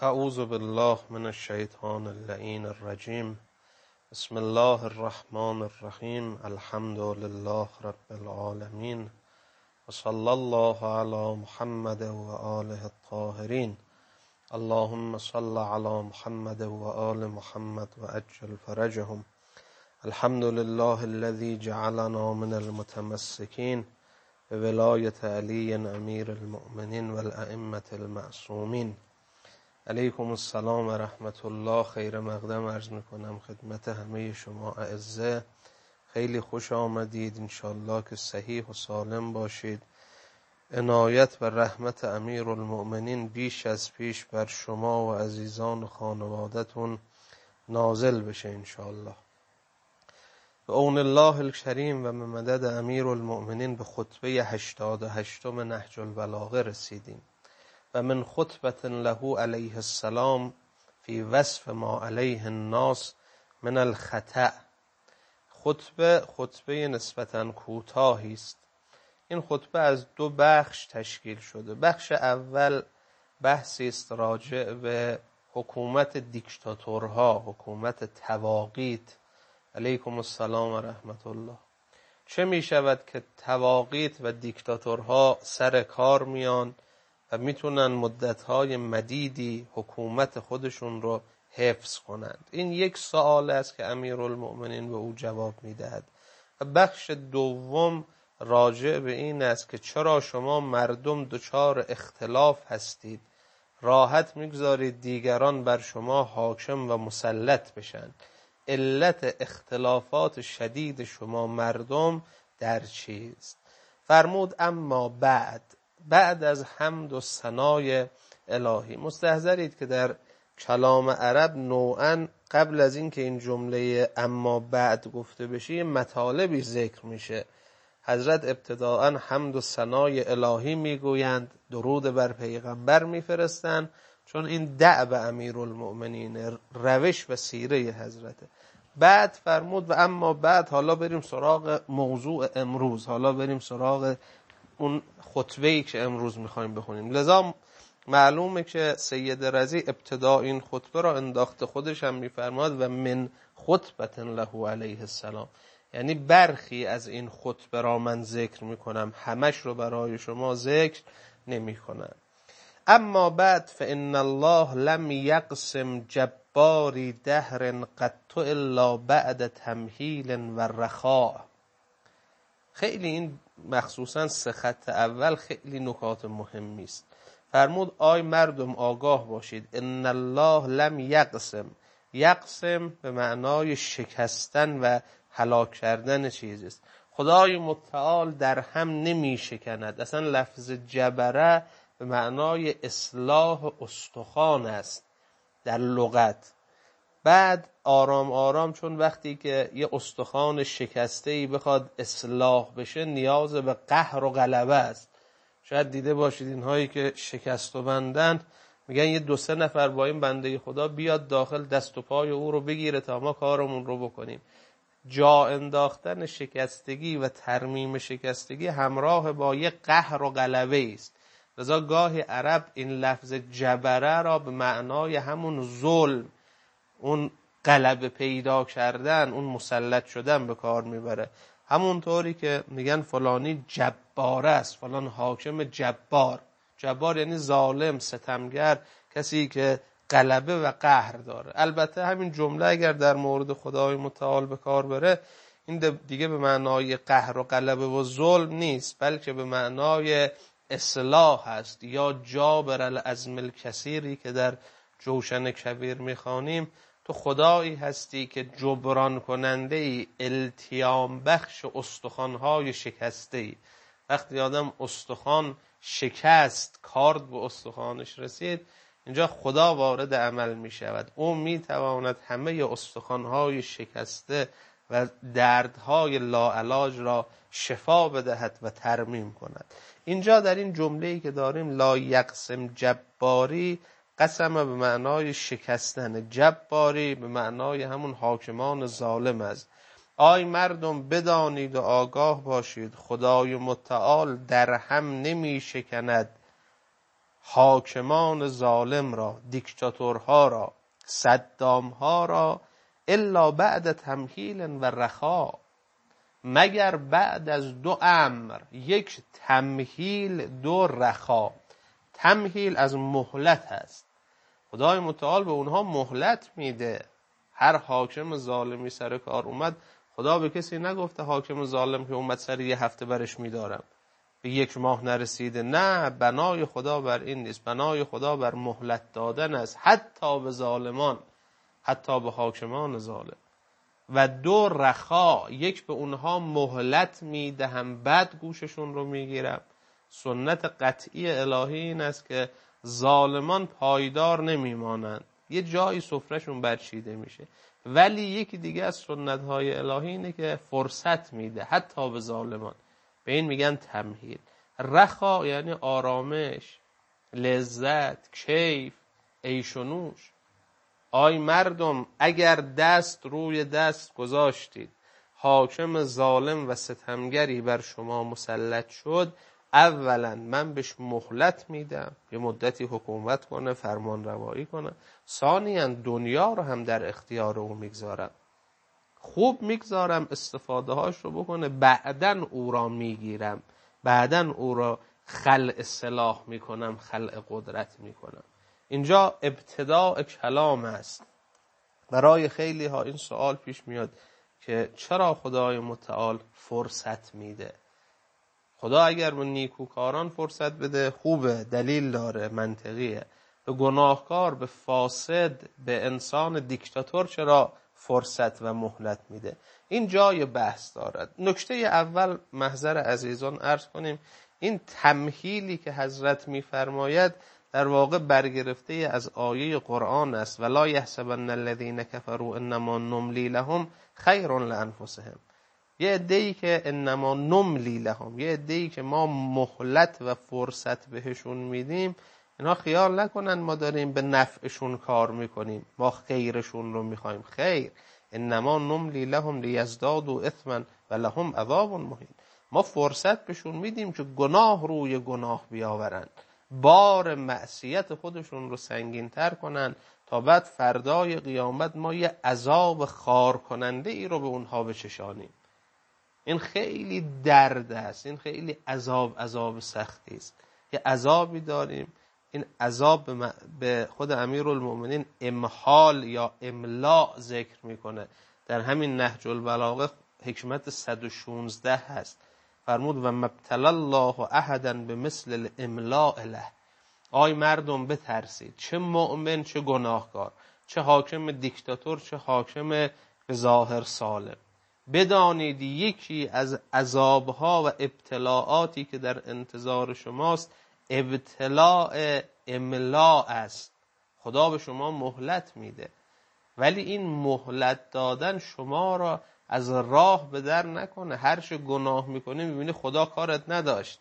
اعوذ بالله من الشیطان اللعین الرجیم. بسم الله الرحمن الرحیم. الحمد لله رب العالمین و صلی الله علی محمد و آله الطاهرین. اللهم صل علی محمد و آل محمد و عجل فرجهم. الحمد لله الذي جعلنا من المتمسكين بولایت علی امیر المؤمنین و الائمة المعصومین. علیکم السلام و رحمت الله. خیر مقدم عرض میکنم خدمت همه شما اعزه. خیلی خوش آمدید. انشالله که صحیح و سالم باشید. عنایت و رحمت امیر المؤمنین بیش از پیش بر شما و عزیزان و خانوادتون نازل بشه انشالله. به اون الله الکریم و مدد امیر المؤمنین به خطبه 88 نهج البلاغه رسیدیم و من خطبة له علیه السلام فی وصف ما علیه الناس من الخطأ. خطبه نسبتاً کوتاهی است. این خطبه از 2 بخش تشکیل شده. بخش اول بحثی است راجع به حکومت دیکتاتورها، حکومت طواغیت. علیکم السلام و رحمت الله. چه می شود که طواغیت و دیکتاتورها سر کار میان و میتونن مدتهای مدیدی حکومت خودشون رو حفظ کنند؟ این یک سوال است که امیرالمؤمنین به او جواب میدهد. و بخش دوم راجع به این است که چرا شما مردم دچار اختلاف هستید، راحت میگذارید دیگران بر شما حاکم و مسلط بشن. علت اختلافات شدید شما مردم در چیست؟ فرمود اما بعد از حمد و ثنای الهی. مستحضرید که در کلام عرب نوعاً قبل از این که این جمله اما بعد گفته بشه مطالبی ذکر میشه. حضرت ابتداءً حمد و ثنای الهی میگویند، درود بر پیغمبر میفرستند، چون این دأب امیرالمؤمنین، روش و سیره حضرته. بعد فرمود و اما بعد حالا بریم سراغ موضوع امروز، حالا بریم سراغ اون خطبه‌ای که امروز میخوایم بخونیم. لذا معلومه که سید رضی ابتدا این خطبه را انداخته، خودش هم میفرماد و من خطبة له علیه السلام، یعنی برخی از این خطبه را من ذکر میکنم، همش رو برای شما ذکر نمیکنم. اما بعد فإن الله لم یقسم جباری دهر قط الا بعد تمهیل و رخاء. خیلی این مخصوصا 3 خط اول خیلی نکات مهمی است. فرمود آی مردم آگاه باشید، ان الله لم یقسم به معنای شکستن و هلاک کردن چیزی است. خدای متعال در هم نمی شکند. اصلا لفظ جبره به معنای اصلاح استخوان است در لغت. بعد آرام آرام، چون وقتی که یه استخوان شکسته‌ای بخواد اصلاح بشه نیاز به قهر و غلبه است. شاید دیده باشید اینهایی که شکست و بندن میگن یه 2-3 نفر با این بنده خدا بیاد داخل، دست و پای او رو بگیره تا ما کارمون رو بکنیم. جا انداختن شکستگی و ترمیم شکستگی همراه با یه قهر و غلبه است. لذا گاهی عرب این لفظ جبره را به معنای همون ظلم، اون غلبه پیدا کردن، اون مسلط شدن به کار میبره. همونطوری که میگن فلانی جبار است، فلان حاکم جبار. جبار یعنی ظالم، ستمگر، کسی که غلبه و قهر داره. البته همین جمله اگر در مورد خدای متعال به کار بره، این دیگه به معنای قهر و غلبه و ظلم نیست، بلکه به معنای اصلاح است. یا جابر العزم الکثیری که در جوشن کبیر میخوانیم، تو خدایی هستی که جبران کننده ای، التیام بخش استخوان‌های شکسته ای. وقتی آدم استخوان شکست، کارد به استخوانش رسید، اینجا خدا وارد عمل می شود. او می تواند همه استخوان‌های شکسته و دردهای لاعلاج را شفا بدهد و ترمیم کند. اینجا در این جمله‌ای که داریم لا یقسم جباری، قسم به معنای شکستن، جباری به معنای همون حاکمان ظالم است. آی مردم بدانید و آگاه باشید، خدای متعال در هم نمی شکند حاکمان ظالم را، دیکتاتورها را، صدامها را، الا بعد تمهیل و رخا، مگر بعد از 2 امر، 1 تمهیل، 2 رخا. تمهیل از مهلت هست، خدای متعال به اونها مهلت میده. هر حاکم ظالمی سر کار اومد، خدا به کسی نگفته حاکم ظالم که اومد سر 1 هفته برش میدارم، به 1 ماه نرسیده. نه، بنای خدا بر این نیست، بنای خدا بر مهلت دادن است، حتی به ظالمان، حتی به حاکمان ظالم. و 2 رخا، 1 به اونها مهلت میدهم بعد گوششون رو میگیرم. سنت قطعی الهی این است که ظالمان پایدار نمیمانند، یه جایی سفرهشون برچیده میشه. ولی یکی دیگه از سنت های الهی اینه که فرصت میده حتی به ظالمان، به این میگن تمهیل. رخا یعنی آرامش، لذت، کیف، عیش و نوش. آی مردم اگر دست روی دست گذاشتید، حاکم ظالم و ستمگری بر شما مسلط شد، اولا من بهش مهلت میدم یه مدتی حکومت کنه، فرمان روایی کنه. ثانیاً دنیا رو هم در اختیار او میگذارم، خوب میگذارم استفاده هاش رو بکنه، بعدن او را میگیرم، بعدن او را خلع سلاح میکنم، خلع قدرت میکنم. اینجا ابتداء کلام است. برای خیلی ها این سوال پیش میاد که چرا خدای متعال فرصت میده؟ خدا اگر به نیکوکاران فرصت بده خوبه، دلیل داره، منطقیه. به گناهکار، به فاسد، به انسان دیکتاتور چرا فرصت و مهلت میده؟ این جای بحث دارد. نکته اول محضر عزیزان عرض کنیم، این تمهیلی که حضرت میفرماید در واقع برگرفته از آیه قرآن است، ولا یحسبن الذین کفروا انما نملی لهم خیر لانفسهم. یه عده‌ای که انما نملی لهم، یه عده‌ای که ما مهلت و فرصت بهشون میدیم، اینا خیال نکنن ما داریم به نفعشون کار میکنیم، ما خیرشون رو میخوایم. خیر، انما نملی لهم لیزدادوا اثما و لهم عذاب مهین. ما فرصت بهشون میدیم که گناه روی گناه بیاورن، بار معصیت خودشون رو سنگین تر کنن، تا بعد فردای قیامت ما یه عذاب خار کننده ای رو به اونها بچشانیم. این خیلی درد است، این خیلی عذاب سختی است. یه عذابی داریم، این عذاب به خود امیرالمؤمنین امحال یا املاء ذکر میکنه. در همین نهج البلاغه حکمت 116 هست، فرمود و مبتلا الله احدا بمثل الاملاء له. آی مردم بترسید، چه مؤمن چه گناهکار، چه حاکم دیکتاتور چه حاکم به ظاهر سالم، بدانید یکی از عذابها و ابتلاعاتی که در انتظار شماست ابتلاع املاء است. خدا به شما مهلت میده، ولی این مهلت دادن شما را از راه به در نکنه. هر چه گناه میکنی میبینی خدا کارت نداشت،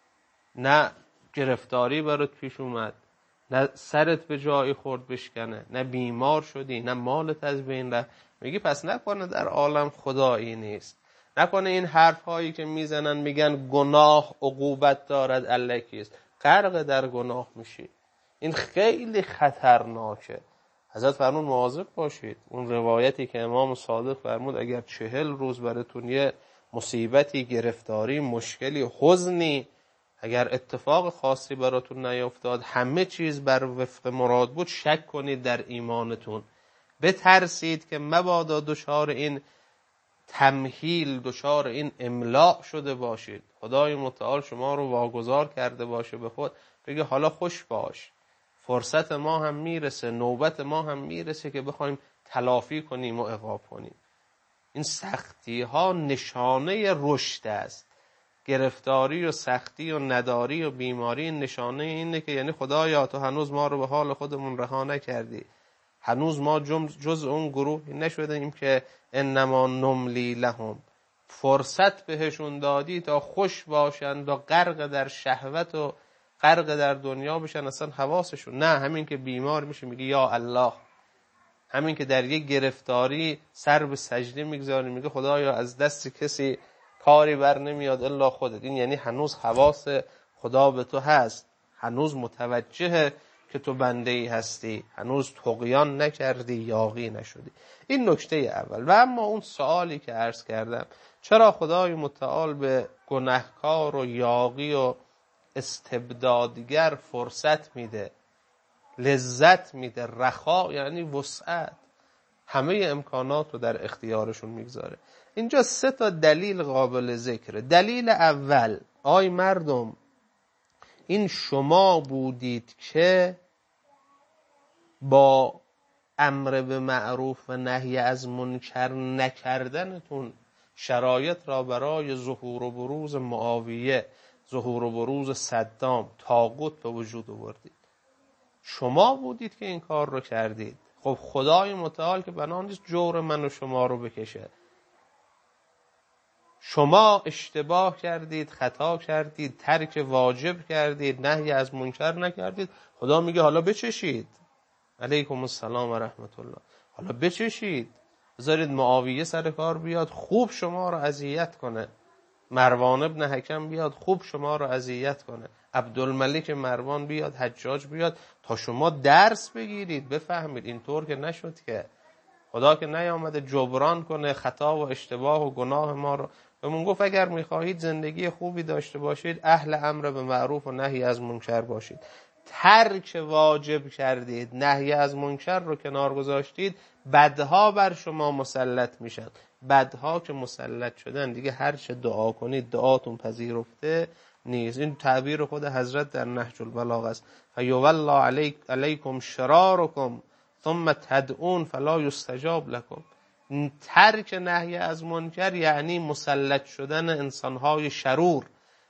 نه گرفتاری برات پیش اومد، نه سرت به جایی خورد بشکنه، نه بیمار شدی، نه مالت از بین رفت. میگی پس نکنه در عالم خدایی نیست، نکنه این حرف هایی که میزنن میگن گناه عقوبت دارد الکیست، غرق در گناه میشی. این خیلی خطرناکه. حضرت فرمود مواظب باشید. اون روایتی که امام صادق فرمود اگر 40 روز براتون یه مصیبتی، گرفتاری، مشکلی، حزنی، اگر اتفاق خاصی براتون نیفتاد، همه چیز بر وفق مراد بود، شک کنید در ایمانتون، بترسید که مبادا دچار این تمهیل، دچار این املاء شده باشید، خدای متعال شما رو واگذار کرده باشه به خود، بگه حالا خوش باش، فرصت ما هم میرسه، نوبت ما هم میرسه که بخوایم تلافی کنیم و عقاب کنیم. این سختی ها نشانه رشد است. گرفتاری و سختی و نداری و بیماری نشانه اینه که یعنی خدایا تو هنوز ما رو به حال خودمون رها نکردی، هنوز ما جز اون گروهی نشدیم که انما نملی لهم، فرصت بهشون دادی تا خوش باشند و غرق در شهوت و غرق در دنیا بشن، اصلا حواسشون نه. همین که بیمار میشه میگه یا الله، همین که در یک گرفتاری سر به سجده میگذاری میگه خدایا از دست کسی کاری بر نمیاد الا خودت. این یعنی هنوز حواس خدا به تو هست، هنوز متوجه که تو بنده ای هستی، هنوز طغیان نکردی، یاغی نشدی. این نکته اول. و اما اون سوالی که عرض کردم، چرا خدای متعال به گناهکار و یاغی و استبدادگر فرصت میده، لذت میده، رخا یعنی وسعت، همه امکانات رو در اختیارشون میگذاره؟ اینجا 3 دلیل قابل ذکره. دلیل اول، آی مردم، این شما بودید که با امر به معروف و نهی از منکر نکردنتون شرایط را برای ظهور و بروز معاویه، ظهور و بروز صدام، طاغوت به وجود آوردید. شما بودید که این کار رو کردید. خب خدای متعال که بنا نیست جور من و شما رو بکشه. شما اشتباه کردید، خطا کردید، ترک واجب کردید، نهی از منکر نکردید. خدا میگه حالا بچشید. علیکم السلام و رحمت الله. حالا بچشید، بذارید معاویه سر کار بیاد، خوب شما رو اذیت کنه. مروان ابن حکم بیاد، خوب شما رو اذیت کنه. عبدالملک مروان بیاد، حجاج بیاد، تا شما درس بگیرید، بفهمید. اینطور که نشد که. خدا که نیامده جبران کنه خطا و اشتباه و گناه ما رو. بهمون گفت اگر میخواهید زندگی خوبی داشته باشید، اهل امر به معروف و نهی از منکر باشید. ترک واجب کردید، نهی از منکر رو کنار گذاشتید، بدها بر شما مسلط میشن. بدها که مسلط شدن دیگه هر چه دعا کنید دعاتون پذیرفته نیست. این تعبیر خود حضرت در نهج البلاغه است. فیوالله علیکم شرارکم ثم تدعون فلا یستجاب لکم. ترک نهی از منکر یعنی مسلط شدن انسانهای شرور،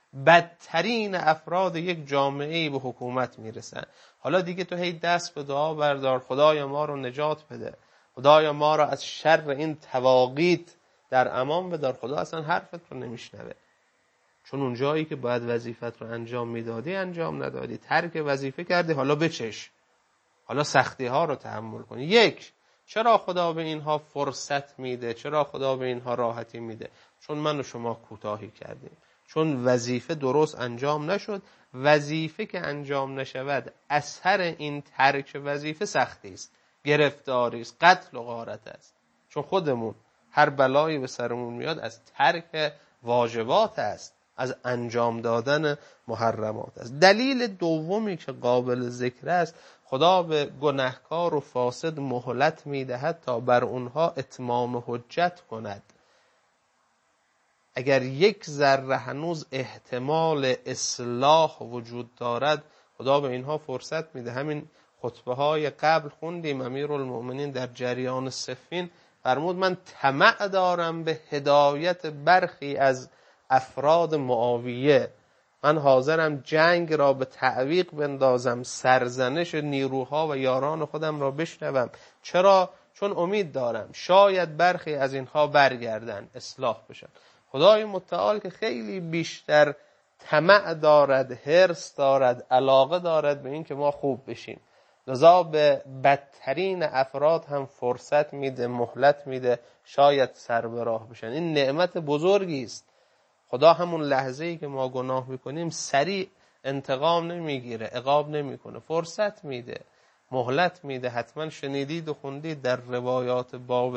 بدترین افراد یک جامعه به حکومت میرسن. حالا دیگه تو هی دست به دعا بردار، خدای ما رو نجات بده، خدای ما رو از شر این طواغیت در امان بدار. خدا اصلا حرفت رو نمیشنوه، چون اون جایی که باید وظیفت رو انجام میدادی انجام ندادی، ترک وظیفه کردی. حالا بچش، حالا سختی ها رو تحمل کنی. یک، چرا خدا به اینها فرصت میده؟ چرا خدا به اینها راحتی میده؟ چون من و شما کوتاهی کردیم، چون وظیفه درست انجام نشد. وظیفه که انجام نشود، اثر این ترک وظیفه سختی است، گرفتاری است، قتل و غارت است. چون خودمون هر بلایی به سرمون میاد از ترک واجبات است، از انجام دادن محرمات است. دلیل دومی که قابل ذکر است، خدا به گناهکار و فاسد مهلت میدهد تا بر اونها اتمام حجت کند. اگر یک ذره هنوز احتمال اصلاح وجود دارد، خدا به اینها فرصت میده. همین خطبه های قبل خوندیم، امیرالمؤمنین در جریان صفین فرمود من طمع دارم به هدایت برخی از افراد معاویه، من حاضرم جنگ را به تعویق بندازم، سرزنش نیروها و یاران خودم را بشنوم. چرا؟ چون امید دارم شاید برخی از اینها برگردن، اصلاح بشن. خدای متعال که خیلی بیشتر طمع دارد، حرص دارد، علاقه دارد به این که ما خوب بشیم، لذا به بدترین افراد هم فرصت میده، مهلت میده، شاید سر به راه بشن. این نعمت بزرگی است. خدا همون لحظه‌ای که ما گناه میکنیم سریع انتقام نمیگیره، عقاب نمیکنه، فرصت میده، مهلت میده. حتما شنیدید و خوندید در روایات باب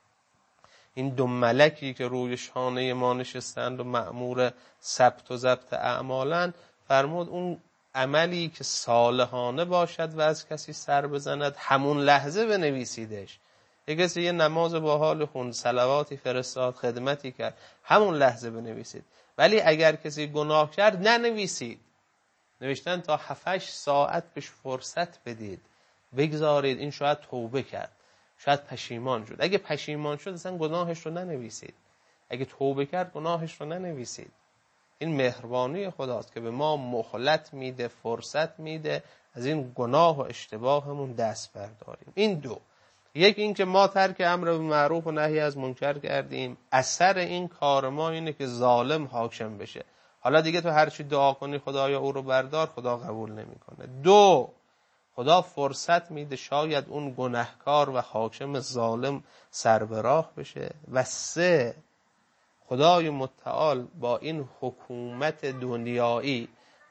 این 2 ملکی که روی شانه ما نشستند و مأمور ثبت و ضبط اعمالن، فرمود اون عملی که صالحانه باشد و از کسی سر بزند همون لحظه بنویسیدش. یک کسی یه نماز با حال خوند، صلواتی فرستاد، خدمتی کرد، همون لحظه بنویسید. ولی اگر کسی گناه کرد ننویسید، نوشتن تا 7-8 ساعت بهش فرصت بدید، بگذارید این شاید توبه کرد، شاید پشیمان شد. اگه پشیمان شد اصلا گناهش رو ننویسید، اگه توبه کرد گناهش رو ننویسید. این مهربانی خداست که به ما مهلت میده، فرصت میده از این گناه و اشتباهمون دست برداریم. این 2. یک، این که ما ترک امر به معروف و نهی از منکر کردیم، اثر این کار ما اینه که ظالم حاکم بشه. حالا دیگه تو هر چی دعا کنی خدایا او رو بردار، خدا قبول نمیکنه. 2، خدا فرصت میده شاید اون گناهکار و حاکم ظالم سر به راه بشه. و 3، خدای متعال با این حکومت دنیایی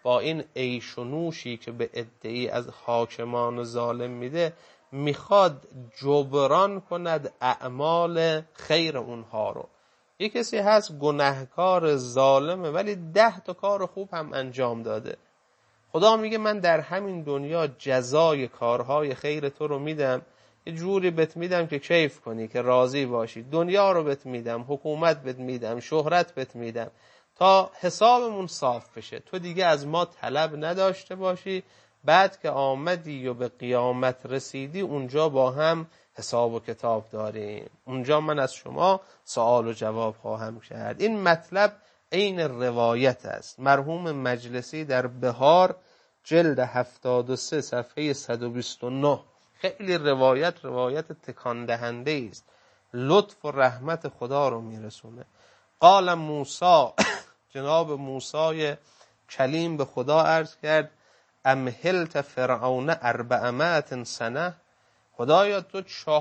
با این عیش و نوشی که به عده‌ای از حاکمان ظالم میده میخواد جبران کند اعمال خیر اونها رو. یه کسی هست گناهکار ظالمه ولی 10 تا کار خوب هم انجام داده. خدا میگه من در همین دنیا جزای کارهای خیر تو رو میدم، یه جوری بهت میدم که کیف کنی، که راضی باشی. دنیا رو بهت میدم، حکومت بهت میدم، شهرت بهت میدم، تا حسابمون صاف بشه، تو دیگه از ما طلب نداشته باشی. بعد که آمدی و به قیامت رسیدی اونجا با هم حساب و کتاب داریم، اونجا من از شما سوال و جواب خواهم کرد. این مطلب عین روایت است. مرحوم مجلسی در بهار جلد 73 صفحه 129 خیلی روایت تکان دهنده است، لطف و رحمت خدا رو میرسونه. قال موسی جناب موسی کلیم به خدا عرض کرد امهلت فرعون 400 سنه، خدایا تو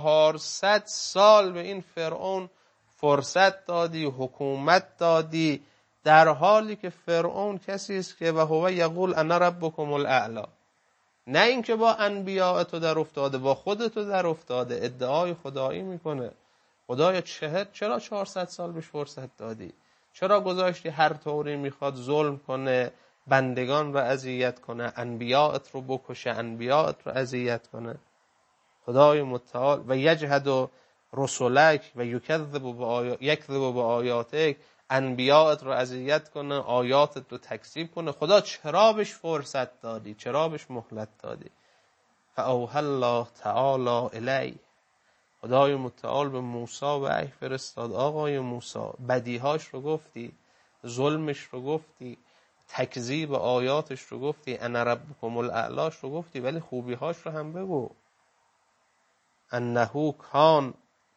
400 سال به این فرعون فرصت دادی، حکومت دادی، در حالی که فرعون کسی است که و هو یقول انا ربکم الاعلی، نه اینکه با انبیاء تو در افتاده، با خودتو در افتاده، ادعای خدایی میکنه. خدایا چرا 400 سال بهش فرصت دادی؟ چرا گذاشتی هر طوری میخواد ظلم کنه، بندگان رو اذیت کنه، انبیاءت رو بکشه، انبیاءت رو اذیت کنه؟ خدای متعال و یجحد رسولک و یکذب بآیاتک، انبیاءت رو اذیت کنه، آیاتت رو تکذیب کنه. خدا چرا بهش فرصت دادی؟ چرا بهش مهلت دادی؟ فاوحی الله تعالی الی، خدای متعال به موسی وحی فرستاد آقای موسی بدیهاش رو گفتی، ظلمش رو گفتی، تکذیب آیاتش رو گفتی، انا ربکم الاعلاش رو گفتی، ولی خوبیهاش رو هم بگو. انه کان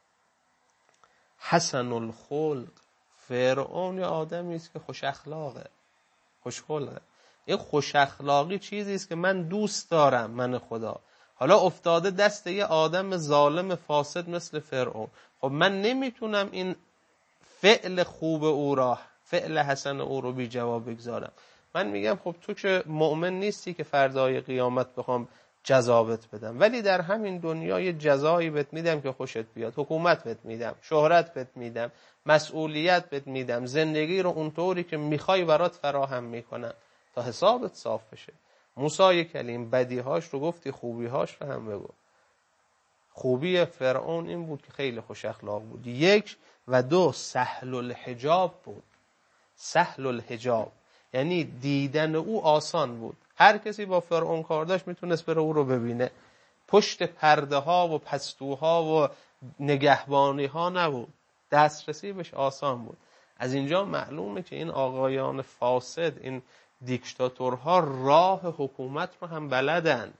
حسن الخلق، فرعون یه آدمی است که خوش اخلاقه، خوش خلقه. این خوش اخلاقی چیزی است که من دوست دارم، من خدا. حالا افتاده دست یه آدم ظالم فاسد مثل فرعون، خب من نمیتونم این فعل خوب او را، فعل حسن او رو بی جواب بگذارم. من میگم خب تو که مؤمن نیستی که فردای قیامت بخوام جزابت بدم، ولی در همین دنیا یه جزایی بهت میدم که خوشت بیاد، حکومت بهت میدم، شهرت بهت میدم، مسئولیت بهت میدم، زندگی رو اونطوری که میخوای برات فراهم میکنم تا حسابت صاف بشه. موسی کلیم بدیهاش رو گفتی، خوبیهاش رو هم بگو. خوبی فرعون این بود که خیلی خوش اخلاق بود، 1 و 2 سهل الحجاب بود. سهل الحجاب یعنی دیدن او آسان بود، هر کسی با فرعون کار داشت میتونست بره او رو ببینه، پشت پرده ها و پستوها و نگهبانی ها نبود، دسترسی بهش آسان بود. از اینجا معلومه که این آقایان فاسد، این دیکتاتورها راه حکومت رو هم بلدند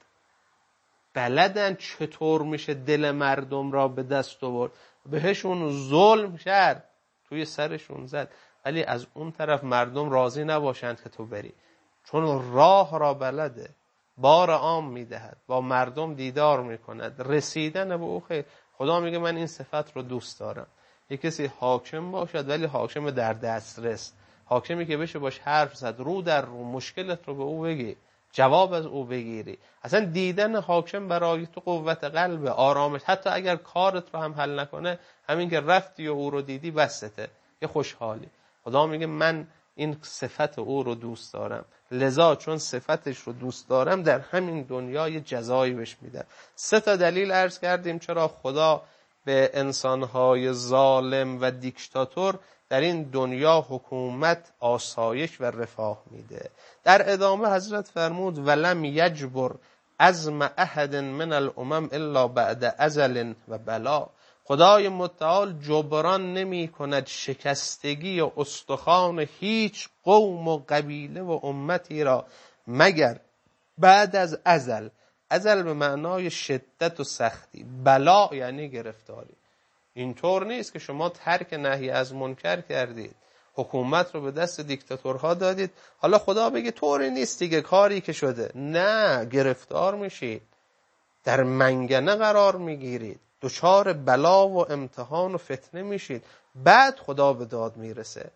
چطور میشه دل مردم را به دست آورد، بهشون ظلم کرد، توی سرشون زد، ولی از اون طرف مردم راضی نباشند که تو بری، چون راه را بلده، بار عام میدهد، با مردم دیدار میکند، رسیدن به او خیر. خدا میگه من این صفت رو دوست دارم. یک کسی حاکم باشد ولی حاکم در دسترس، حاکمی که بشه باش حرف زد، رو در رو مشکلت رو به او بگی، جواب از او بگیری. اصلا دیدن حاکم برای تو قوت قلب، آرامش، حتی اگر کارت رو هم حل نکنه، همین که رفتی و او رو دیدی بسته، یه خوشحالی. خدا میگه من این صفت او رو دوست دارم، لذا چون صفتش رو دوست دارم در همین دنیا یه جزایی بهش میدم. 3 تا دلیل عرض کردیم چرا خدا به انسانهای ظالم و دیکتاتور در این دنیا حکومت، آسایش و رفاه میده. در ادامه حضرت فرمود ولم یجبر عزم احد من الامم الا بعد ازل و بلا، خدای متعال جبران نمی کند شکستگی و استخوان هیچ قوم و قبیله و امتی را مگر بعد از ازل. ازل به معنای شدت و سختی، بلا یعنی گرفتاری. اینطور نیست که شما ترک نهی از منکر کردید، حکومت رو به دست دیکتاتورها دادید، حالا خدا بگه طوری نیست دیگه، کاری که شده، نه، گرفتار میشید، در منگنه قرار میگیرید، دچار بلا و امتحان و فتنه میشید، بعد خدا به داد میرسه.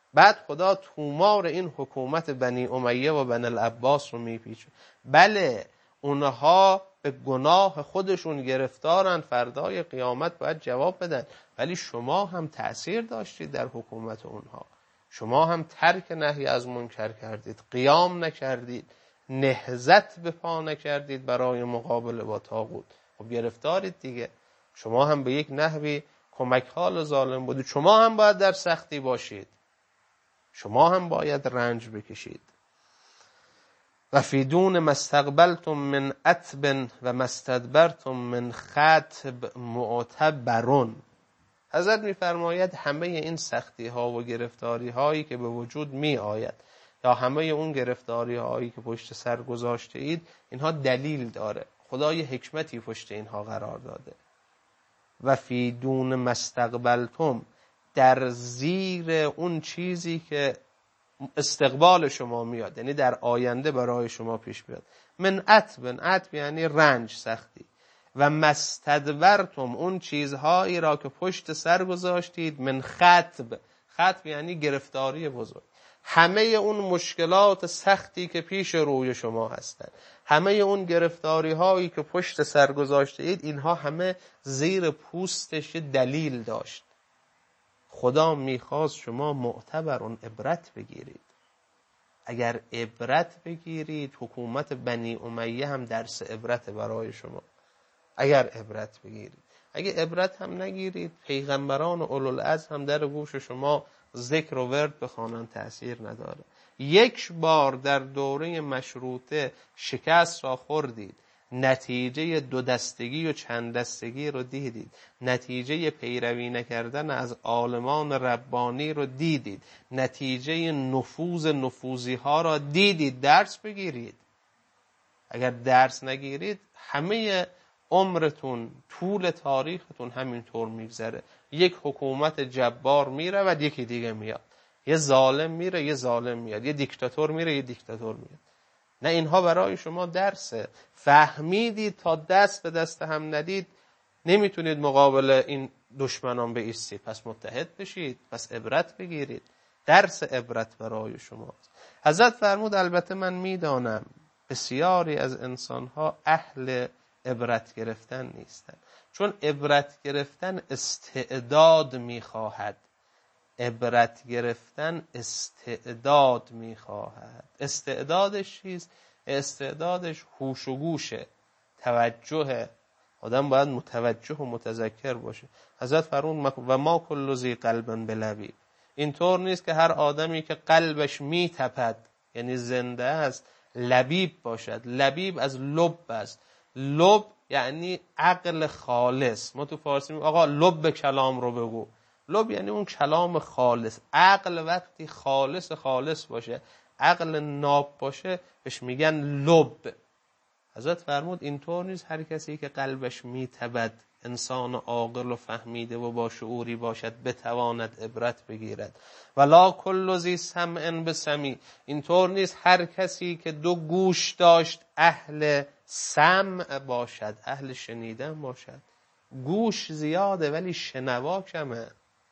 بعد خدا تومار این حکومت بنی امیه و بنی العباس رو میپیچه. بله اونها به گناه خودشون گرفتارن، فردای قیامت باید جواب بدن، ولی شما هم تأثیر داشتید در حکومت اونها. شما هم ترک نهی از منکر کردید، قیام نکردید، نهضت به پا نکردید برای مقابله با طاغوت. خب گرفتارید دیگه. شما هم به یک نحوی کمک حال ظالم بودید. شما هم باید در سختی باشید، شما هم باید رنج بکشید. و فی دون ما استقبلتم من عتب و ما استدبرتم من خطب معتبرون. حضرت میفرماید همه این سختی ها و گرفتاری هایی که به وجود می آید، یا همه اون گرفتاری هایی که پشت سر گذاشته اید، اینها دلیل داره. خدا یه حکمتی پشت اینها قرار داده. و فی دون ما استقبلتم، در زیر اون چیزی که استقبال شما میاد، یعنی در آینده برای شما پیش بیاد. من عتب یعنی رنج، سختی. و مستدبرتم، اون چیزهایی را که پشت سر گذاشتید. من خطب یعنی گرفتاری بزرگ. همه اون مشکلات سختی که پیش روی شما هستند، همه اون گرفتاری هایی که پشت سر گذاشته اید، اینها همه زیر پوستش دلیل داشت. خدا میخواست شما معتبرون عبرت بگیرید. اگر عبرت بگیرید، حکومت بنی امیه هم درس عبرت برای شما. اگر عبرت بگیرید، اگه عبرت هم نگیرید، پیغمبران و اولوالعزم هم در گوش شما ذکر و ورد بخوانن تأثیر نداره. یک بار در دوره مشروطه شکست را خوردید، نتیجه دو دستگی و چند دستگی رو دیدید، نتیجه پیروی نکردن از عالمان ربانی رو دیدید، نتیجه نفوذی ها را دیدید. درس بگیرید. اگر درس نگیرید، همه عمرتون، طول تاریختون همینطور میگذره. یک حکومت جبار میره و یکی دیگه میاد، یه ظالم میره یه ظالم میاد، یه دیکتاتور میره یه دیکتاتور میاد. نه، اینها برای شما درسه. فهمیدید تا دست به دست هم ندید نمیتونید مقابل این دشمنان بایستید، پس متحد بشید، پس عبرت بگیرید. درس عبرت برای شماست. حضرت فرمود البته من میدانم بسیاری از انسانها اهل عبرت گرفتن نیستن، چون عبرت گرفتن استعداد میخواهد. عبرت گرفتن استعداد میخواهد. استعدادش چیست؟ استعدادش هوش و گوشه، توجه. آدم باید متوجه و متذکر باشه. حضرت فرمود و ما کل ذی قلب بلبیب. اینطور نیست که هر آدمی که قلبش میتپد، یعنی زنده است، لبیب باشد. لبیب از لب است. لب یعنی عقل خالص. ما تو فارسی میگیم آقا لب کلام رو بگو. لب یعنی اون کلام خالص. عقل وقتی خالص باشه، عقل ناب باشه، بهش میگن لب. حضرت فرمود اینطور نیست هر کسی که قلبش میتبد، انسان عاقل و فهمیده و با شعوری باشد، بتواند عبرت بگیرد. ولا کل ذی سمع بسمیع. اینطور نیست هر کسی که دو گوش داشت اهل سمع باشد، اهل شنیدن باشد. گوش زیاده ولی شنوا کمه.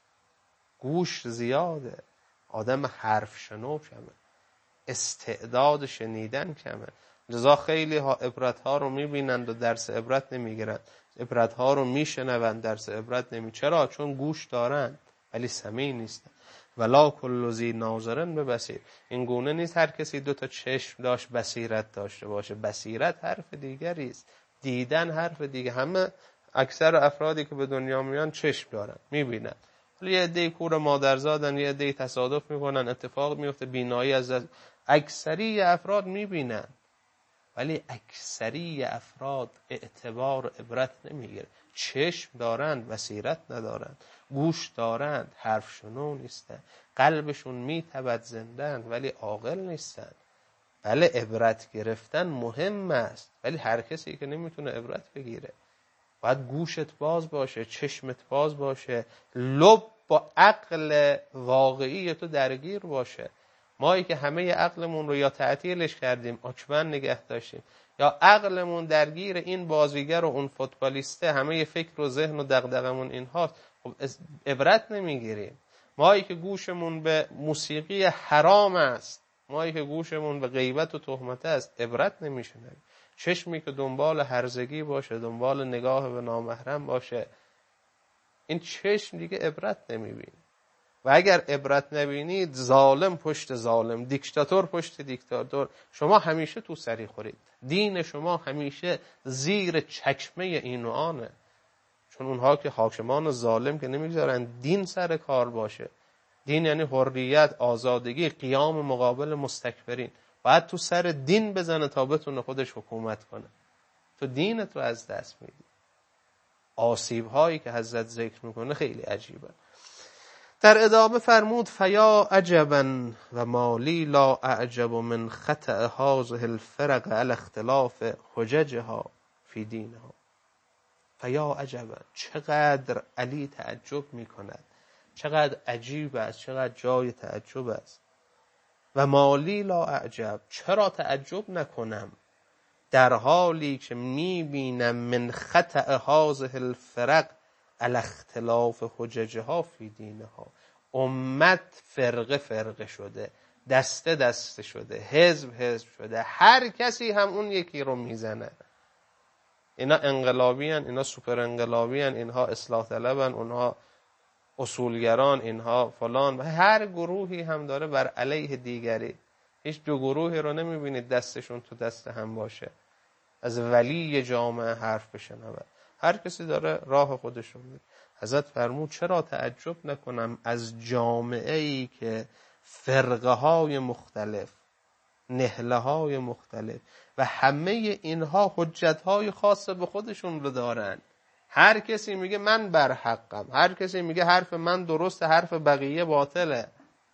گوش زیاده، آدم حرف شنو کمه، استعداد شنیدن کمه. لذا خیلی ها عبرت ها رو میبینند و درس عبرت نمیگیرند، عبرت ها رو میشنوند، درس عبرت چرا؟ چون گوش دارند ولی سمیع نیستند. ولا کل ذی ناظر ببصیر. این گونه نیست هر کسی دو تا چشم داشت بصیرت داشته باشه. بصیرت حرف دیگری است، دیدن حرف دیگه. همه اکثر افرادی که به دنیا میان چشم دارن، میبینن. ولی یه عده کور مادرزادن، یه عده تصادف میکنن، اتفاق میفته، بینایی از اکثری افراد میبینن، ولی اکثری افراد اعتبار و عبرت نمیگیره. چشم دارند، بصیرت ندارند. گوش دارند، حرف شنو نیستند. قلبشون میتبد، زندن ولی عاقل نیستند. بله عبرت گرفتن مهم است، ولی هر کسی که نمیتونه عبرت بگیره. باید گوشت باز باشه، چشمت باز باشه، لب با عقل واقعی تو درگیر باشه. مایی که همه عقلمون رو یا تعطیلش کردیم، آچمن نگه داشتیم، یا عقلمون درگیر این بازیگر و اون فوتبالیسته، همه فکر و ذهن و دغدغمون اینهاست، خب عبرت نمیگیریم. مایی که گوشمون به موسیقی حرام است، مایی که گوشمون به غیبت و تهمت است، عبرت نمیشنویم. چشمی که دنبال هرزگی باشه، دنبال نگاه به نامحرم باشه، این چشم دیگه عبرت نمیبینه. و اگر عبرت نبینید، ظالم پشت ظالم، دیکتاتور پشت دیکتاتور، شما همیشه تو سری خورید. دین شما همیشه زیر چکمه این و آنه. چون اونها که حاکمان ظالم که نمیگذارن دین سر کار باشه. دین یعنی حریت، آزادگی، قیام مقابل مستکبرین. باید تو سر دین بزنه تا بتونه خودش حکومت کنه. تو دینت رو از دست میدی. آسیب هایی که حضرت ذکر میکنه خیلی عجیبه. در ادامه فرمود فیا عجبا و مالی لا اعجب من خطأ هذه الفرق على اختلاف حججها فی دینها. فیا عجبا، چقدر علی تعجب میکند، چقدر عجیب است، چقدر جای تعجب است. و مالی لا اعجب، چرا تعجب نکنم در حالی که میبینم من خطأ هذه الفرق علی اختلاف حججها فی دینها. امت فرقه فرقه شده، دسته دسته شده، حزب حزب شده، هر کسی هم اون یکی رو میزنه. اینا انقلابی هن، اینا سوپر انقلابی هن، اینها اصلاح طلبن، اونها اصولگران، اینها فلان. هر گروهی هم داره بر علیه دیگری. هیچ دو گروهی رو نمیبینید دستشون تو دست هم باشه. از ولی جامعه حرف بشنود. هر کسی داره راه خودشون میره. حضرت فرمود چرا تعجب نکنم از جامعه‌ای که فرقه های مختلف، نهله های مختلف و همه اینها حجت های خاص به خودشون رو دارن. هر کسی میگه من بر حقم، هر کسی میگه حرف من درسته، حرف بقیه باطله.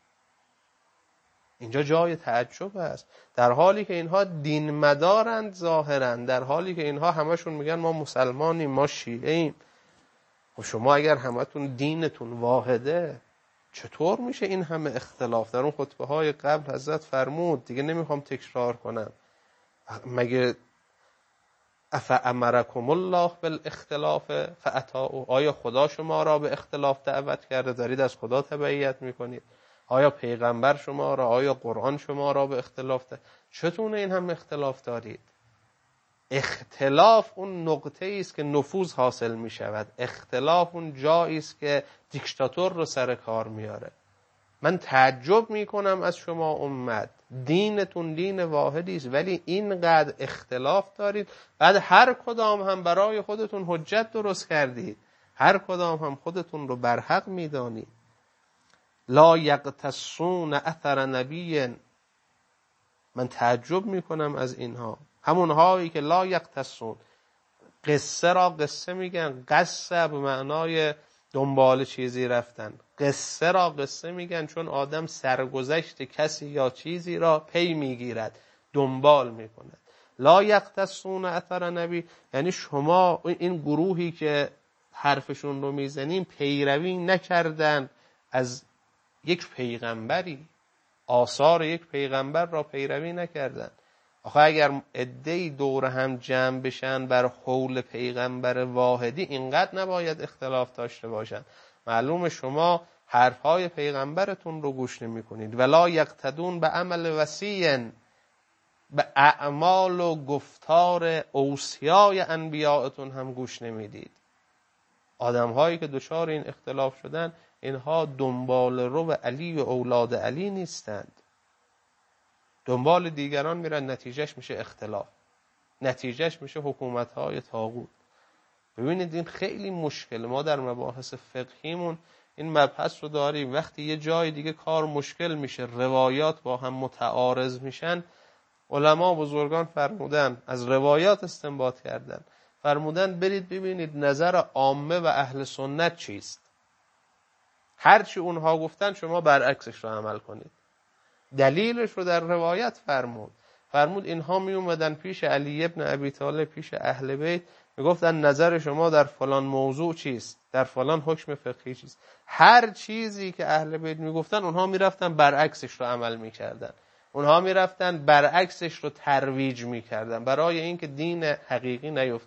اینجا جای تعجب است، در حالی که اینها دین مدارند ظاهرا، در حالی که اینها همشون میگن ما مسلمانیم، ما شیعه‌ایم. و شما اگر همتون دینتون واحده، چطور میشه این همه اختلاف؟ در اون خطبه های قبل حضرت فرمود، دیگه نمیخوام تکرار کنم، مگه افامرکم الله بالاختلاف فاتاؤوا، آیا خدا شما را به اختلاف دعوت کرده؟ دارید از خدا تبعیت میکنید؟ آیا پیغمبر شما را، آیا قرآن شما را به اختلاف دارید؟ چطور این هم اختلاف دارید؟ اختلاف اون نقطه است که نفوذ حاصل می شود. اختلاف اون جایی است که دیکتاتور رو سر کار میاره. من تعجب می کنم از شما امت، دینتون دین واحدی است ولی اینقدر اختلاف دارید. بعد هر کدام هم برای خودتون حجت درست کردید، هر کدام هم خودتون رو برحق می دانید. لا یقتصون اثر نبی، من تعجب می کنم از اینها، همون هایی که لا یقتصون، قصه را قصه میگن، قصه به معنای دنبال چیزی رفتن، قصه را قصه میگن چون آدم سرگذشت کسی یا چیزی را پی میگیرد، دنبال میکند. لا یقتصون اثر نبی یعنی شما این گروهی که حرفشون رو میزنیم پیروی نکردن از یک پیغمبری، آثار یک پیغمبر را پیروی نکردن. آخه اگر عده‌ای دور هم جمع بشن بر حول پیغمبر واحدی، اینقدر نباید اختلاف داشته باشن. معلومه شما حرفهای پیغمبرتون رو گوش نمی کنید. ولا یقتدون به عمل وسیع، به اعمال و گفتار اوصیای انبیاءتون هم گوش نمیدید. آدم هایی که دچار این اختلاف شدن، اینها دنبال رو به علی و اولاد علی نیستند، دنبال دیگران میرن، نتیجهش میشه اختلاف، نتیجهش میشه حکومت‌های طاغوت. ببینید این خیلی مشکل. ما در مباحث فقهیمون این مبحث رو داریم، وقتی یه جای دیگه کار مشکل میشه، روایات با هم متعارض میشن، علما بزرگان فرمودن، از روایات استنباط کردن، فرمودن برید ببینید نظر عامه و اهل سنت چیست، هرچی اونها گفتن شما برعکسش رو عمل کنید. دلیلش رو در روایت فرمود اینها می اومدن پیش علی ابن ابی طالب، پیش اهل بیت، میگفتن نظر شما در فلان موضوع چیست، در فلان حکم فقهی چیست. هر چیزی که اهل بیت میگفتن اونها میرفتن برعکسش رو عمل میکردن، اونها میرفتن برعکسش رو ترویج میکردن برای اینکه دین حقیقی نیفته.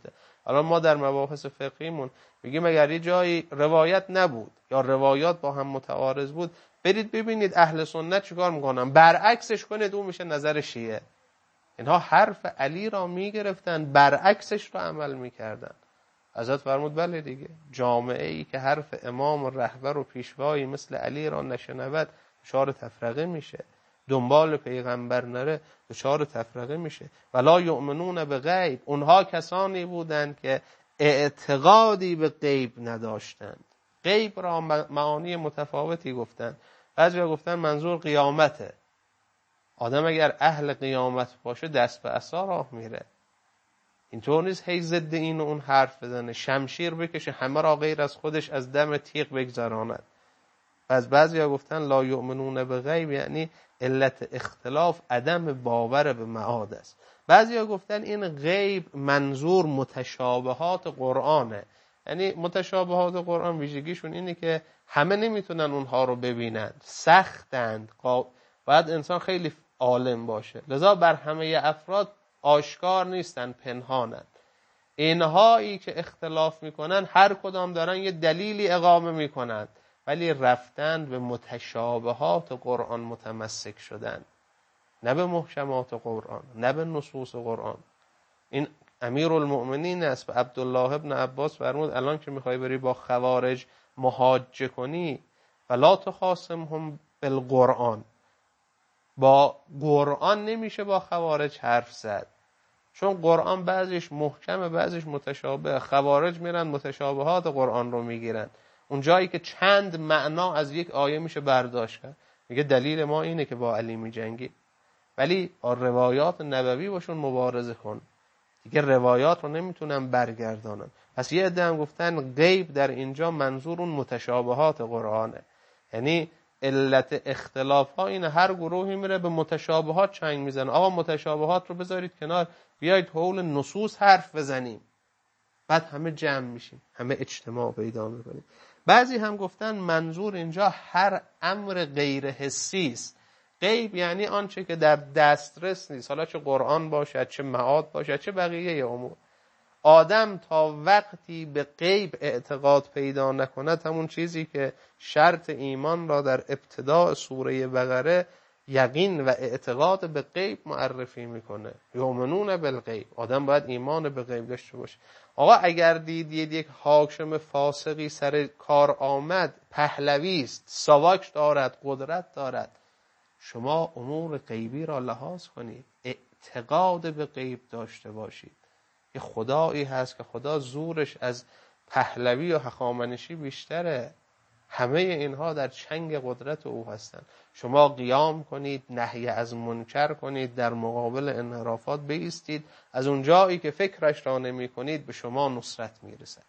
حالا ما در مباحث فقهیمون میگیم اگر یه جایی روایت نبود یا روایات با هم متعارض بود، برید ببینید اهل سنت چیکار میکنن، برعکسش کنید، اون میشه نظر شیعه. اینها حرف علی را میگرفتن، برعکسش رو عمل میکردن. حضرت فرمود بله دیگه، جامعه ای که حرف امام و رهبر و پیشوایی مثل علی را نشنود دچار تفرقه میشه، دنبال پیغمبر نره دچار تفرقه میشه. ولا یؤمنون به غیب، اونها کسانی بودند که اعتقادی به غیب نداشتند. غیب را معانی متفاوتی گفتند. بعضیا گفتن منظور قیامته، آدم اگر اهل قیامت باشه دست به عصا راه میره. اینطور نیست هی ضد این و اون حرف بزنه، شمشیر بکشه همه را غیر از خودش از دم تیغ بگذراند. پس بعضیا گفتن لا یؤمنون به غیب یعنی علت اختلاف عدم باور به معاد است. بعضیا گفتن این غیب منظور متشابهات قرآنه، یعنی متشابهات قرآن ویژگیشون اینه که همه نمیتونن اونها رو ببینند، سختند، باید انسان خیلی عالم باشه، لذا بر همه افراد آشکار نیستن، پنهانند. اینهایی که اختلاف میکنن هر کدام دارن یه دلیلی اقامه میکنند، ولی رفتند به متشابهات قرآن متمسک شدند، نه به محکمات قرآن، نه به نصوص قرآن. این امیرالمؤمنین است. به عبدالله ابن عباس فرمود الان که میخوای بری با خوارج محاجه کنی فلا تخاصمهم بالقرآن، با قرآن نمیشه با خوارج حرف زد، چون قرآن بعضیش محکمه بعضیش متشابه. خوارج میرن متشابهات قرآن رو میگیرن، اون جایی که چند معنا از یک آیه میشه برداشت کرد، میگه دلیل ما اینه که با علی میجنگی، ولی روایات نبوی باشون مبارزه کن. دیگه روایات رو نمیتونن برگردانن. پس یه عده هم گفتن غیب در اینجا منظور اون متشابهات قرآنه، یعنی علت اختلاف ها اینه هر گروهی میره به متشابهات چنگ میزنه. آقا متشابهات رو بذارید کنار، بیایید حول نصوص حرف بزنیم، بعد همه جمع میشیم، همه اجتماع پیدا میکنیم. بعضی هم گفتن منظور اینجا هر امر غیر حسی است. غیب یعنی آنچه که در دسترس نیست، حالا چه قرآن باشد، چه معاد باشد، چه بقیه امور. آدم تا وقتی به غیب اعتقاد پیدا نکند، همون چیزی که شرط ایمان را در ابتداء سوره بقره یقین و اعتقاد به غیب معرفی میکنه، یؤمنون بالغیب، آدم باید ایمان به غیب داشته باشه. آقا اگر دیدید یک حاکم فاسقی سر کار آمد، پهلوی است، ساواک دارد، قدرت دارد، شما امور غیبی را لحاظ کنید، اعتقاد به غیب داشته باشید. یه خدایی هست که خدا زورش از پهلوی و هخامنشی بیشتره، همه اینها در چنگ قدرت او هستند. شما قیام کنید، نهی از منکر کنید، در مقابل انحرافات بایستید، از اون جایی که فکرش را نمی کنید به شما نصرت میرسد.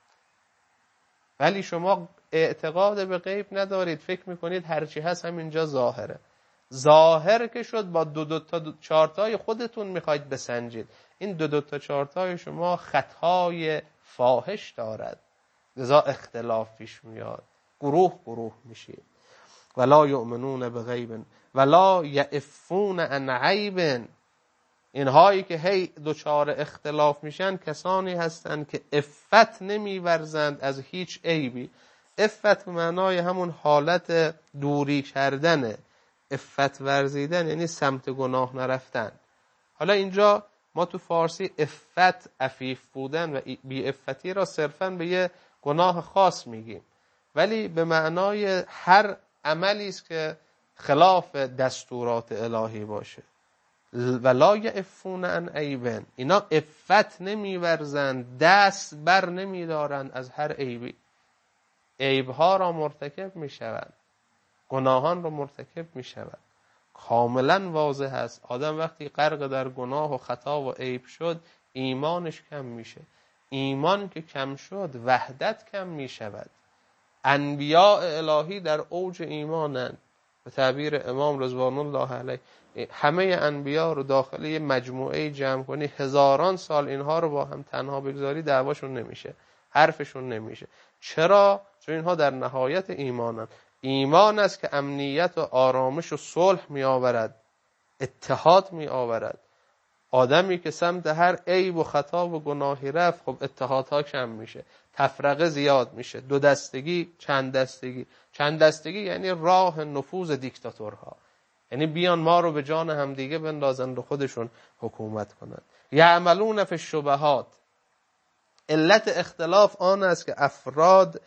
ولی شما اعتقاد به غیب ندارید، فکر میکنید هرچی هست همینجا ظاهره. ظاهر که شد با دو تا چارتای خودتون میخواید بسنجید. این دو تا چارتای شما خطای فاحش دارد، لذا اختلاف پیش میاد، گروه میشید. ولا یؤمنون بغیب ولا یعفون عن عیب. اینهایی که هی دوچار اختلاف میشن کسانی هستند که عفت نمیورزند از هیچ عیبی. عفت به معنای همون حالت دوری کردنه، عفت ورزیدن یعنی سمت گناه نرفتن. حالا اینجا ما تو فارسی عفت، عفیف بودن و بی عفتی را صرفاً به یه گناه خاص میگیم، ولی به معنای هر عملی است که خلاف دستورات الهی باشه. ولا یعفون عن عیب، اینا عفت نمیورزند، دست بر نمیدارند از هر عیبی. عیبها را مرتکب میشوند، گناهان را مرتکب میشوند. کاملا واضح است آدم وقتی غرق در گناه و خطا و عیب شد ایمانش کم میشه. ایمان که کم شد وحدت کم میشود. انبیاء الهی در اوج ایمانند. به تعبیر امام رضوان الله علیه، همه انبیاء رو داخل یه مجموعه جمع کنی، هزاران سال اینها رو با هم تنها بگذاری دعواشون نمیشه، حرفشون نمیشه. چرا؟ چون اینها در نهایت ایمانند. ایمان است که امنیت و آرامش و صلح می آورد، اتحاد می آورد. آدمی که سمت هر عیب و خطا و گناهی رفت، خب اتحادها کم میشه، تفرقه زیاد میشه، دو دستگی، چند دستگی. چند دستگی یعنی راه نفوذ دیکتاتورها، یعنی بیان ما رو به جان همدیگه بندازن و خودشون حکومت کنن. یعملون فی الشبهات، علت اختلاف آن است که افراد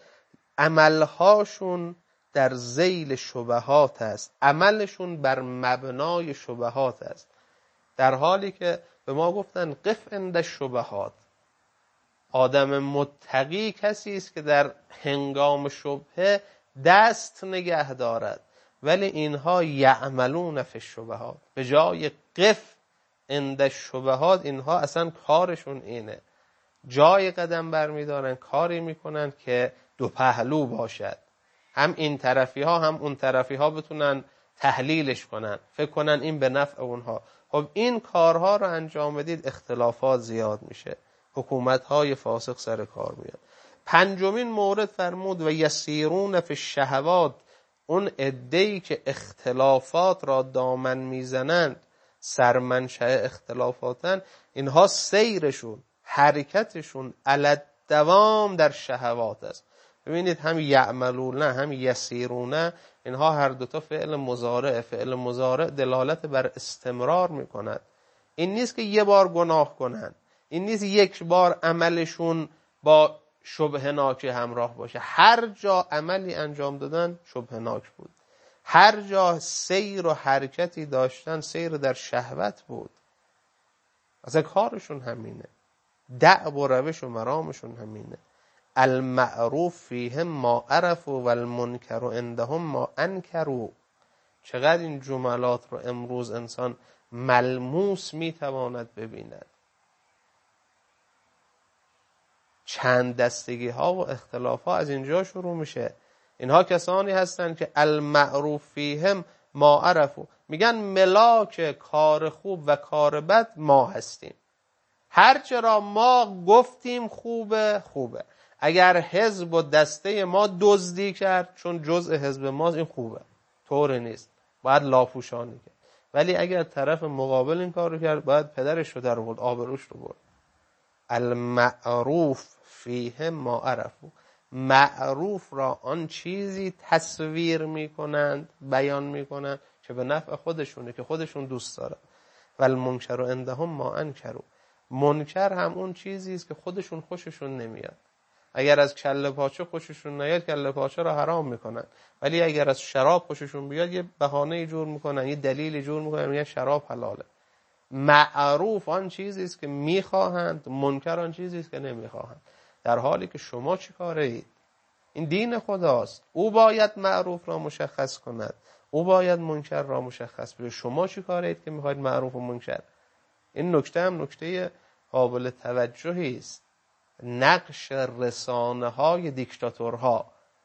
عملهاشون در ذیل شبهات است، عملشون بر مبنای شبهات است، در حالی که به ما گفتن قف عند الشبهات. آدم متقی کسی است که در هنگام شبهه دست نگه دارد، ولی اینها یعملون فی الشبهات، به جای قف عند الشبهات اینها اصلا کارشون اینه، جای قدم برمیدارن، کاری میکنن که دو پهلو باشد، هم این طرفی ها هم اون طرفی ها بتونن تحلیلش کنن، فکر کنن این به نفع اونها. خب این کارها رو انجام بدید، اختلافات زیاد میشه، حکومت های فاسق سر کار میاد. پنجمین مورد فرمود و یسیرون فی الشهوات، اون عده‌ای که اختلافات را دامن میزنند، سرمنشأ اختلافاتن، اینها سیرشون، حرکتشون علی دوام در شهوات است. ببینید هم یعملون هم یسیرون، اینها هر دوتا فعل مضارع، فعل مضارع دلالت بر استمرار میکند. این نیست که یه بار گناه کنن، این نیست یک بار عملشون با شبهناک همراه باشه، هر جا عملی انجام دادن شبهناک بود، هر جا سیر و حرکتی داشتن سیر در شهوت بود، اصلا کارشون همینه، دعب و روش و مرامشون همینه. المعروف فیهم ما عرفوا و المنکر عندهم ما انکروا. چقدر این جملات رو امروز انسان ملموس میتواند ببیند. چند دستگی ها و اختلاف ها از اینجا شروع میشه. اینها کسانی هستند که المعروف فیهم ما عرفوا، میگن ملاک کار خوب و کار بد ما هستیم، هر چرا ما گفتیم خوبه خوبه. اگر حزب و دسته ما دزدی کرد چون جزء حزب ماست این خوبه، طور نیست، باید لاپوشانی کرد. ولی اگر طرف مقابل این کار رو کرد باید پدرش رو در آورد، آبروش رو برد. المعروف فیه ما عرفوا، معروف را آن چیزی تصویر میکنند، بیان میکنند که به نفع خودشونه، که خودشون دوست دارن. و المنکر عندهم ما انکروا، منکر هم اون چیزی است که خودشون خوششون نمیاد. اگر از کله پاچه خوششون نیاد کله پاچه را حرام میکنن، ولی اگر از شراب خوششون بیاد یه بهانه جور میکنن، یه دلیل جور میکنن، میگن شراب حلاله. معروف آن چیزی است که میخواهند، منکر آن چیزی است که نمیخواهند. در حالی که شما چی کاره اید؟ این دین خداست، او باید معروف را مشخص کند، او باید منکر را مشخص بده. شما چی کاره اید که میخواید معروف و منکر؟ این نکته هم نکته قابل توجهی است. نقش رسانه های دیکتاتورها،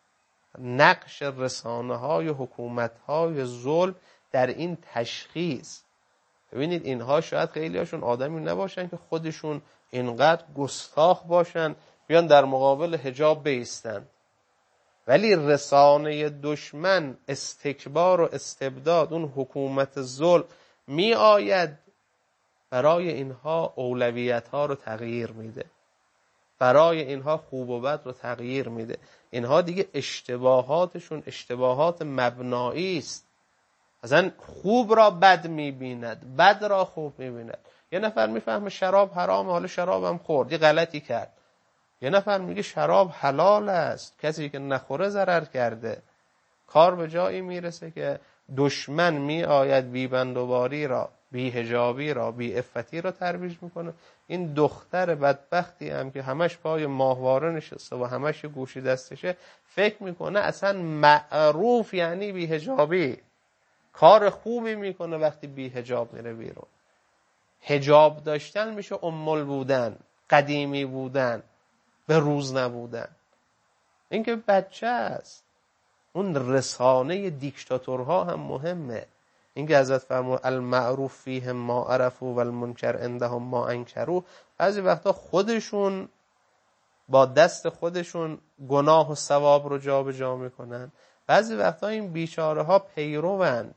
نقش رسانه های حکومت های ظلم در این تشخیص. ببینید اینها شاید خیلی هاشون آدمی نباشن که خودشون اینقدر گستاخ باشن بیان در مقابل حجاب بایستن، ولی رسانه دشمن، استکبار و استبداد، اون حکومت ظلم می آید برای اینها اولویت ها رو تغییر میده، برای اینها خوب و بد رو تغییر میده. اینها دیگه اشتباهاتشون اشتباهات مبنایی است. مثلا خوب را بد میبیند، بد را خوب میبیند. یه نفر میفهمه شراب حرامه، حالا شرابم خورد، یه غلطی کرد. یه نفر میگه شراب حلال است، کسی که نخوره ضرر کرده. کار به جایی میرسه که دشمن میآید بیبندوباری را، بی حجابی را، بی عفتی را ترویج میکنه. این دختر بدبختی هم که همش پای ماهواره نشسته و همش گوشی دستشه فکر میکنه اصلا معروف یعنی بی حجابی، کار خوبی میکنه وقتی بی حجاب میره بیرون. حجاب داشتن میشه امول بودن، قدیمی بودن، به روز نبودن. این که بچه است. اون رسانه دیکتاتورها هم مهمه. این که حضرت فرمود المعروف فیهم ما عرفوا و المنکر عندهم ما انکروا، بعضی وقتا خودشون با دست خودشون گناه و ثواب رو جا به جا میکنن، بعضی وقتا این بیچاره ها پیروند،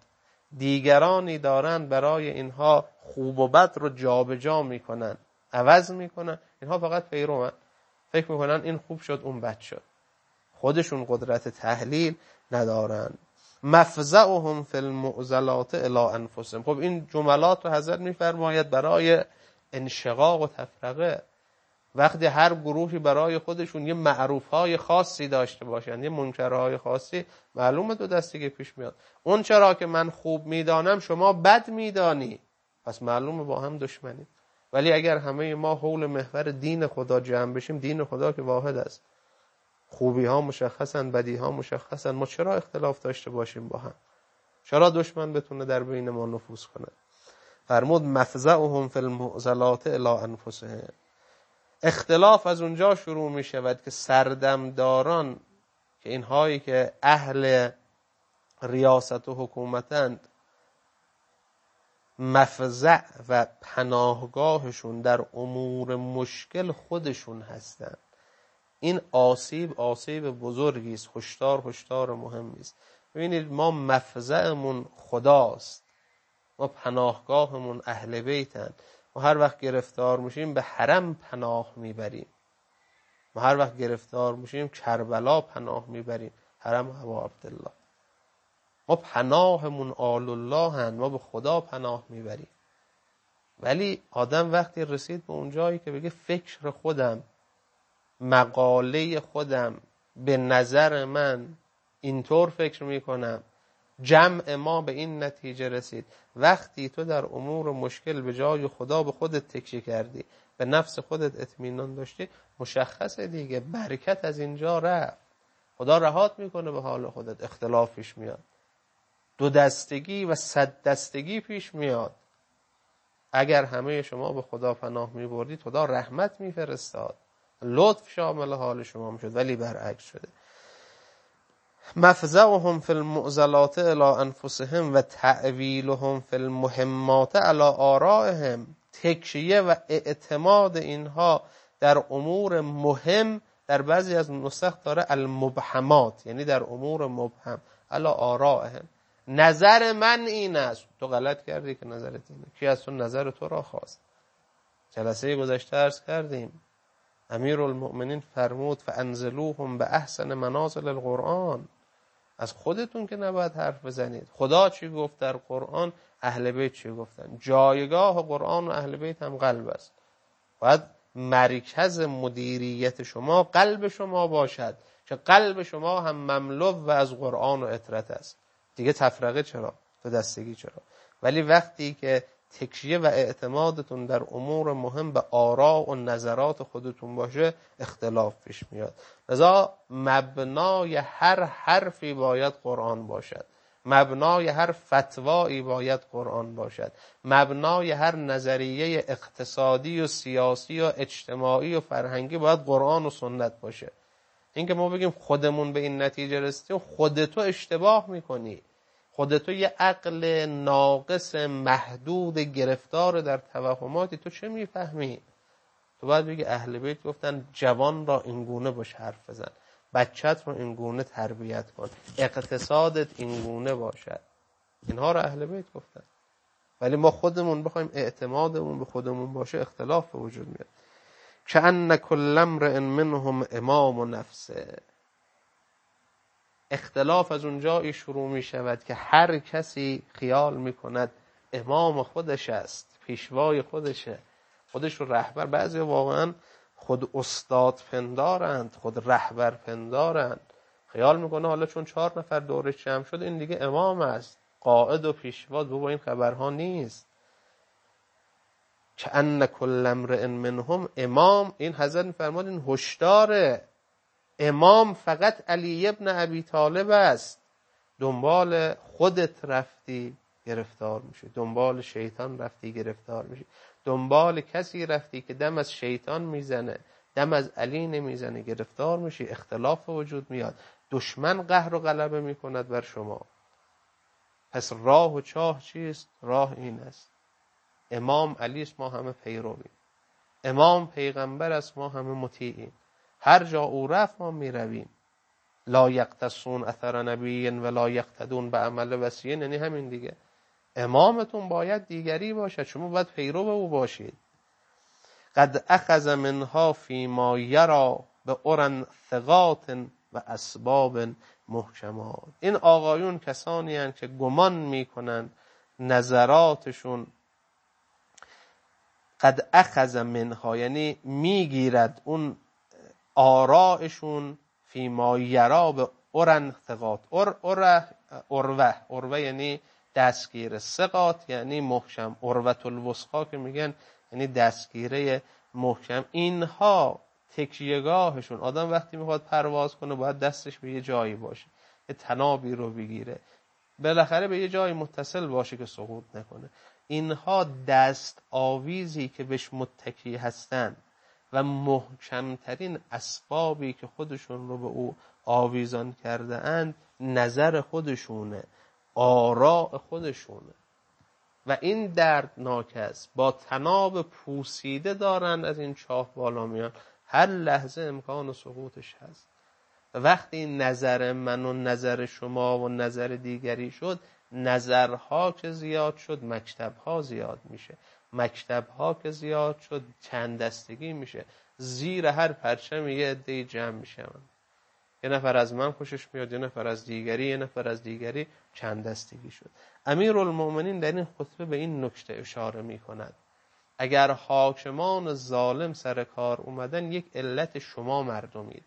دیگرانی دارند برای اینها خوب و بد رو جابجا میکنن، عوض میکنن، اینها فقط پیروان، فکر میکنن این خوب شد اون بد شد، خودشون قدرت تحلیل ندارن. مفزعهم فی المعضلات الی انفسهم. خب این جملات رو حضرت میفرماید برای انشقاق و تفرقه. وقتی هر گروهی برای خودشون یه معروفهای خاصی داشته باشن، یه منکرهای خاصی، معلومه دو دستگی پیش میاد. اون چرا که من خوب میدانم شما بد میدانی، پس معلومه با هم دشمنی. ولی اگر همه ما حول محور دین خدا جمع بشیم، دین خدا که واحد است، خوبی ها مشخصن، بدی ها مشخصن، ما چرا اختلاف داشته باشیم با هم؟ چرا دشمن بتونه در بین ما نفوذ کنه؟ فرمود مفزعهم فی المعضلات الی انفسهم. اختلاف از اونجا شروع می شود که سردمداران، که اینهایی که اهل ریاست و حکومتند، مفزع و پناهگاهشون در امور مشکل خودشون هستند. این آسیب بزرگی است، هشدار مهمی است. ببینید ما مفزعمون خداست، ما پناهگاهمون اهل بیتن. ما هر وقت گرفتار میشیم به حرم پناه میبریم، ما هر وقت گرفتار میشیم کربلا پناه میبریم، حرم ابا عبدالله. ما پناهمون آل الله هن، ما به خدا پناه میبریم. ولی آدم وقتی رسید به اون جایی که بگه فکر خودم، مقاله خودم، به نظر من اینطور فکر میکنم، جمع ما به این نتیجه رسید، وقتی تو در امور مشکل به جای خدا به خودت تکیه کردی، به نفس خودت اطمینان داشتی، مشخصه دیگه برکت از اینجا رفت. خدا رهات میکنه به حال خودت. اختلاف پیش میاد، دو دستگی و صد دستگی پیش میاد. اگر همه شما به خدا پناه میبردید، خدا رحمت میفرستاد، لطف شامل حال شما میشد، ولی برعکس شده. مفزعهم فی المعضلات الی انفسهم و تعویلهم فی المهمات علی آرائهم. تکیه و اعتماد اینها در امور مهم، در بعضی از نسخ داره المبهمات، یعنی در امور مبهم، علی آرائهم. نظر من این است، تو غلط کردی که نظرت اینه. کی از تو نظر تو را خواست؟ جلسه گذشته عرض کردیم امیرالمؤمنین فرمود فانزلوهم به احسن منازل القرآن. از خودتون که نباید حرف بزنید. خدا چی گفت در قرآن، اهل بیت چی گفتن. جایگاه قرآن و اهل بیت هم قلب است. باید مرکز مدیریت شما قلب شما باشد، که قلب شما هم مملو و از قرآن و اطرت است. دیگه تفرقه چرا؟ تو دستگی چرا؟ ولی وقتی که تکیه و اعتمادتون در امور مهم به آراء و نظرات خودتون باشه، اختلاف پیش میاد. لذا مبنای هر حرفی باید قرآن باشد، مبنای هر فتوایی باید قرآن باشد، مبنای هر نظریه اقتصادی و سیاسی و اجتماعی و فرهنگی باید قرآن و سنت باشه. اینکه ما بگیم خودمون به این نتیجه رسیدیم، خودتو اشتباه میکنی. خودتو یه عقل ناقص محدود گرفتار در توهماتی، تو چه میفهمی؟ تو باید بگی اهل بیت گفتن جوان را اینگونه باش حرف بزن، بچت رو اینگونه تربیت کن، اقتصادت اینگونه باشد. اینها رو اهل بیت گفتن. ولی ما خودمون بخوایم اعتمادمون به خودمون باشه، اختلاف به وجود میاد. کأن کل امرئ منهم امام نفسه. اختلاف از اونجایی شروع می شود که هر کسی خیال می کند امام خودش است، پیشوای خودشه، خودش رو رهبر. بعضی واقعا خود استاد پندارند، خود رهبر پندارند. خیال میکنه حالا چون 4 نفر دورش جمع شد این دیگه امام است، قائد و پیشوا. بابا این خبرها نیست. کأن کل امرئ منهم امام. این حضرت میفرماد این هشداره. امام فقط علی ابن ابی طالب است. دنبال خودت رفتی گرفتار میشی، دنبال شیطان رفتی گرفتار میشی، دنبال کسی رفتی که دم از شیطان میزنه، دم از علی نمیزنه، گرفتار میشی. اختلاف وجود میاد، دشمن قهر و غلبه میکند بر شما. پس راه و چاه چیست؟ راه این است امام علی است، ما همه پیرویم. امام پیغمبر است، ما همه مطیعیم. هر جا او رفت ما میرویم. لا یقتصون اثر نبی ولا یقتدون به عمل وصی. یعنی همین دیگه. امامتون باید دیگری باشد، شما باید پیرو او باشید. قد اخذ منها فیما یرا به ارن ثقات و اسباب محکمات. این آقایون کسانی هستند که گمان میکنن نظراتشون قد اخذ منها یعنی میگیرد اون آرائشون فیما یرا به ارن ثقات. اروه یعنی دستگیر، ثقات یعنی محکم، اروة الوثقی که میگن یعنی دستگیره محکم. اینها تکیهگاهشون، آدم وقتی میخواد پرواز کنه باید دستش به یه جایی باشه، یه تنابی رو بگیره، بالاخره به یه جایی متصل باشه که سقوط نکنه. اینها دست آویزی که بهش متکی هستن و محکمترین اسبابی که خودشون رو به او آویزان کرده اند نظر خودشونه، آراء خودشونه و این دردناک است. با تناب پوسیده دارن از این چاه بالا میان، هر لحظه امکان سقوطش هست. وقتی نظر من و نظر شما و نظر دیگری شد، نظرها که زیاد شد مکتبها زیاد میشه، مکتبها که زیاد شد چند دستگی میشه، زیر هر پرچم یه عده‌ای جمع میشن، یه نفر از من خوشش میاد، یه نفر از دیگری، یه نفر از دیگری، چند دستگی شد. امیرالمومنین در این خطبه به این نکته اشاره میکند اگر حاکمان ظالم سر کار اومدن، یک علت شما مردمید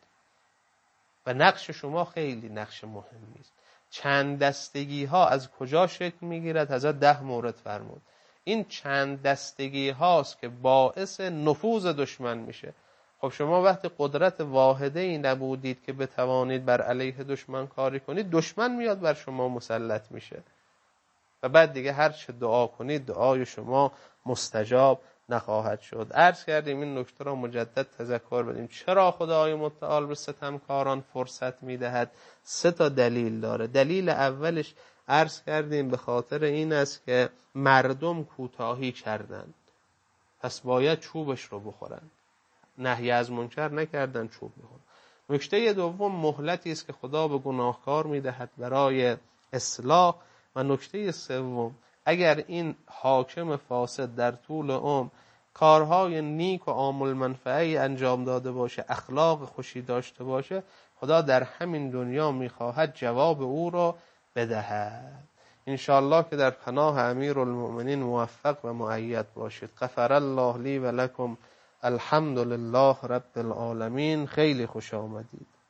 و نقش شما خیلی نقش مهمی است. چند دستگی ها از کجا شکل میگیرد؟ حضرت 10 مورد فرمود. این چند دستگی هاست که باعث نفوذ دشمن میشه. خب شما وقتی قدرت واحده ای نبودید که بتوانید بر علیه دشمن کاری کنید، دشمن میاد بر شما مسلط میشه و بعد دیگه هر چه دعا کنید دعای شما مستجاب نخواهد شد. عرض کردیم این نکته را مجدد تذکر بدیم. چرا خدای متعال به ستمکاران فرصت میدهد؟ 3 دلیل داره. دلیل اولش عرض کردیم به خاطر این است که مردم کوتاهی کردند، پس باید چوبش رو بخورند. نهی از منکر نکردن، چوب بخورن. نکته دوم مهلتی است که خدا به گناهکار میدهد برای اصلاح. و نکته سوم اگر این حاکم فاسد در طول عمر کارهای نیک و عامل منفعه انجام داده باشه، اخلاق خوشی داشته باشه، خدا در همین دنیا میخواهد جواب او رو بدهد. انشاءالله که در پناه امیرالمؤمنین موفق و مؤید باشید. غفر الله لی و لکم. الحمد لله رب العالمین. خیلی خوش آمدید.